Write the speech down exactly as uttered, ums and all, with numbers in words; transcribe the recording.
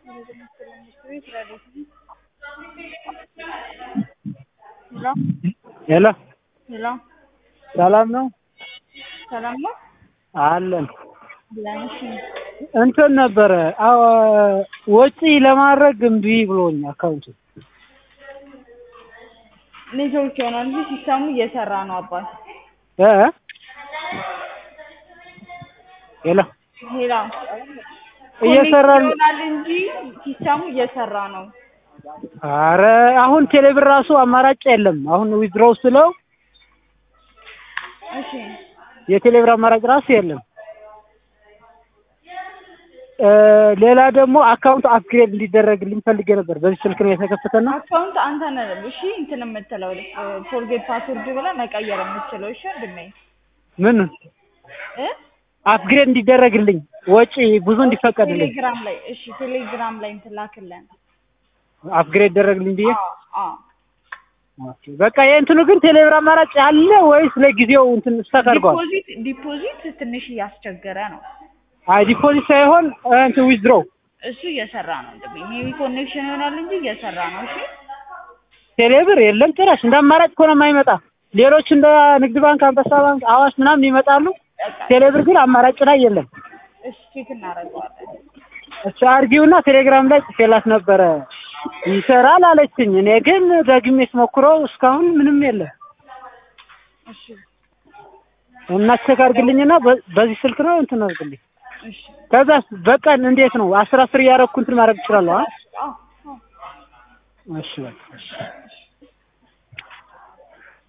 Hello? ሄሎ Hello? ሰላም ነው ሰላም ነው? አለን ለምሽ እንትን ነበረ አዎ ወጪ ለማድረግ እምቢ ብሎኝ አካውንቱ ኔትወርክ ይሆናል እንጂ ሲስተሙ እየሰራ ነው አባት እ ሄሎ ሄላ እየሰራ ይሆናል እንጂ ሲስተሙ እየሰራ ነው። አረ አሁን ቴሌብር ራሱ አማራጭ የለም። አሁን ዊዝድሮው ስለው እሺ የቴሌብር አማራጭ ራሱ የለም። ሌላ ደግሞ አካውንት አፕግሬድ እንዲደረግልኝ ፈልጌ ነበር። በዚህ ስልክ ነው የተከፈተና አካውንት አንተ ነህ እሺ እንትን የምትለው ፎርጌት ፓስወርድ ብለህ መቀየር የምትችለው እሺ እንደምን ምን እ አፕግሬድ እንዲደረግልኝ ወጪ ብዙ እንዲፈቀድልኝ ቴሌግራም ላይ እሺ ቴሌግራም ላይ እንትን ላክልን አፕግሬድ ደረግልኝ ብዬ አዎ አዎ ኦኬ በቃ የእንትኑ ግን ቴሌብር አማራጭ አለ ወይስ ለጊዜው እንትን ተሰርጓል? ዲፖዚት ዲፖዚት ትንሽ እያስቸገረ ነው። አይ ዲፖዚት ሳይሆን እንትን ዊዝድሮ እሱ እየሰራ ነው እንዴ ሜቢ ኮኔክሽን ይሆናል እንጂ እየሰራ ነው። እሺ ቴሌብር የለም ጭራሽ እንደ አማራጭ እኮ ነው የማይመጣ። ሌሎች እንደ ንግድ ባንክ፣ አንበሳ ባንክ፣ አዋሽ ምናምን ይመጣሉ። ቴሌብር ግን አማራጭ ላይ የለም። እሺ ቼክ እናደርገዋለን። እሺ አርጊውና ቴሌግራም ላይ ጽፌላት ነበረ ይሰራል አለችኝ። እኔ ግን ደግሜ ስሞክረው እስካሁን ምንም የለም። እሺ እና ቼክ አርግልኝና በዚህ ስልክ ነው እንትን አርግልኝ። እሺ ከዛ በቀን እንዴት ነው አስር አስር እያደረኩ እንትን ማድረግ እችላለሁ? አዎ አዎ እሺ በቃ